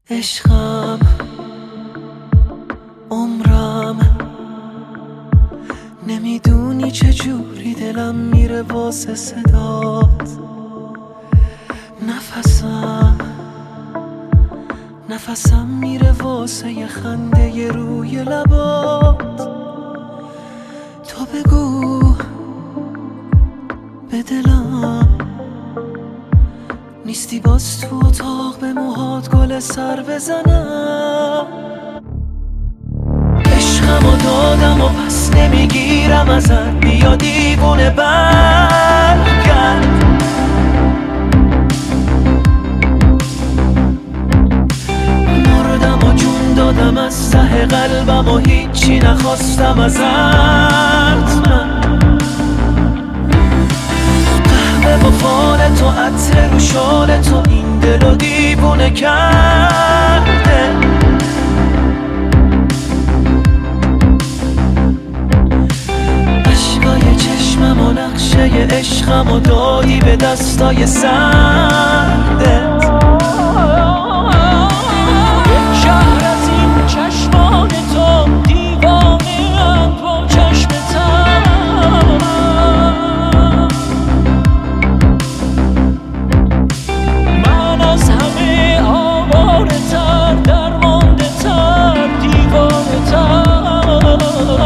عشقم، عمرم، نمیدونی چجوری دلم میره واسه صدات. نفسم میره واسه یه خنده ی روی لبات. تو بگو به دلم نیستی باز تو اتاق به موهات گل سر بزنم. عشقمو دادم و پس نمیگیرم ازت، بیا دیوونه برگرد. مردم و جون دادم از ته قلبم و هیچی نخواستم ازت. من قهوه و فال تو، عطر رو شال تو، این دلو دیوونه کرده. عشقای چشمم و نقشه عشقم و دادی به دستای سردت. شهر از این چشمان تو، دیوانه ام با چشمتم. من از همه آواره تر، درمانده تر، دیوانه تر.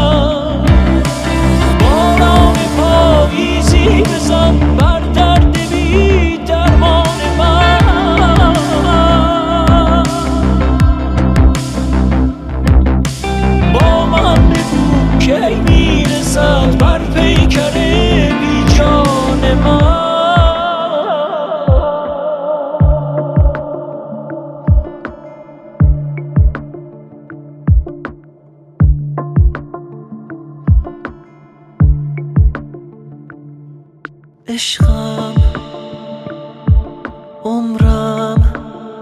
باران پاییزی بزن بر درد بی درمان من. با من بگو کی میرسد بر پیکر بی جان من. عشقم، عمرم،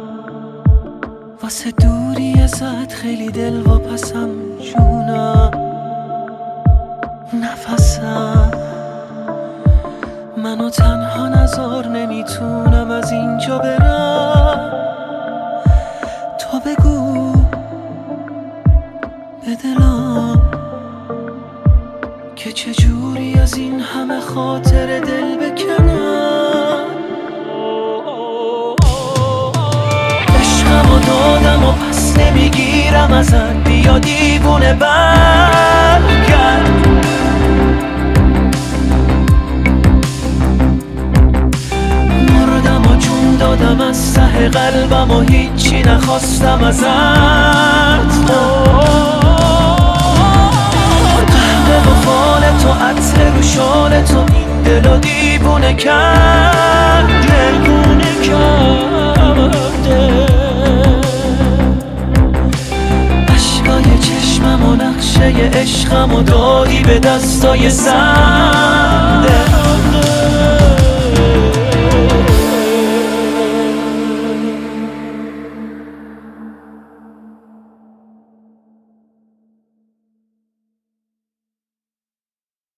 واسه دوری ازت خیلی دلواپسم جونم. نفسم منو تنها نذار، نمیتونم از اینجا برم. تو بگو به دلم که چجوری از این همه خاطر دل بکنم. عشقمو دادم و پس نمیگیرم ازت، بیا دیوونه برگرد. مردم و جون دادم از ته قلبم و هیچی نخواستم ازت. قهوه و فال تو، عطر رو شال تو، این دلو دیوونه کرده. عشقای چشمم و نقشه عشقم و دادی به دستای سردت.